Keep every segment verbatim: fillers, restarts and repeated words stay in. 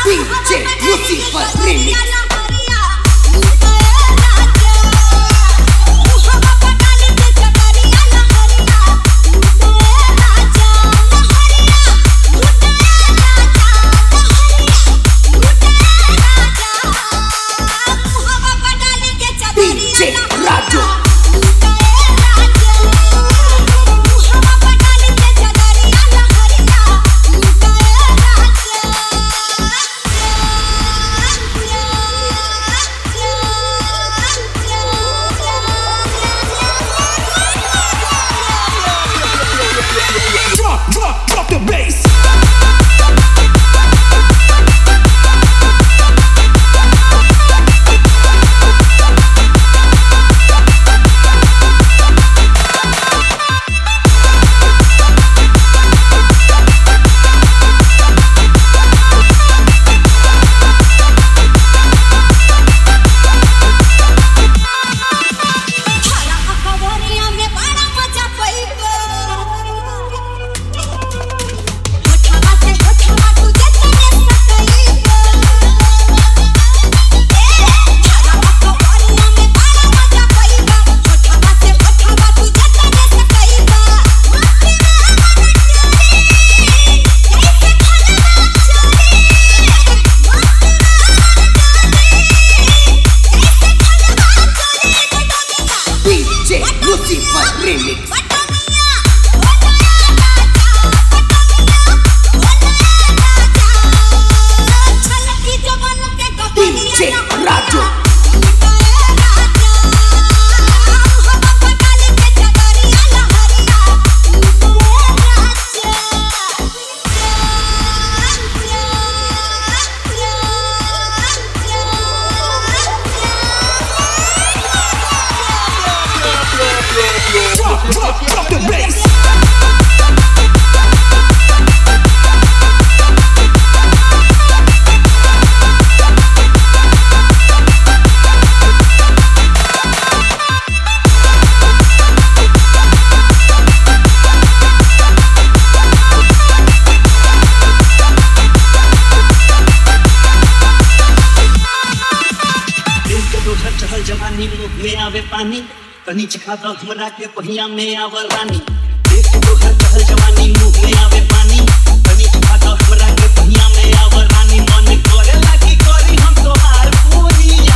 तनी चखा दो हमरा के पहिया में आवर रानी देख तो हर चहल जवानी मुंह में आवे पानी तनी चखा दो हमरा के पहिया में आवर रानी मन करे लागी करी हम तोहार पूरिया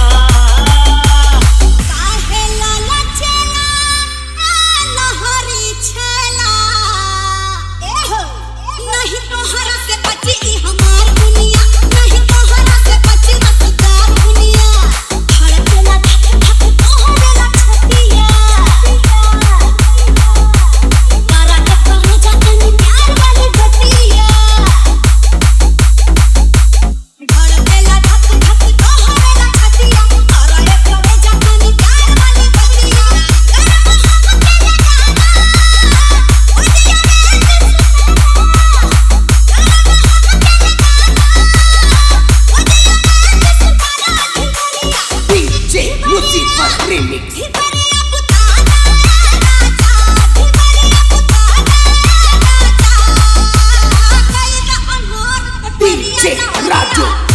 काहे लाला चला लहरी छला एहो नहीं तोहरा से बची ई हमार दुनिया नहीं तोहरा से बची रसदार दुनिया धड़केला धक धक तोहरा D J Raju.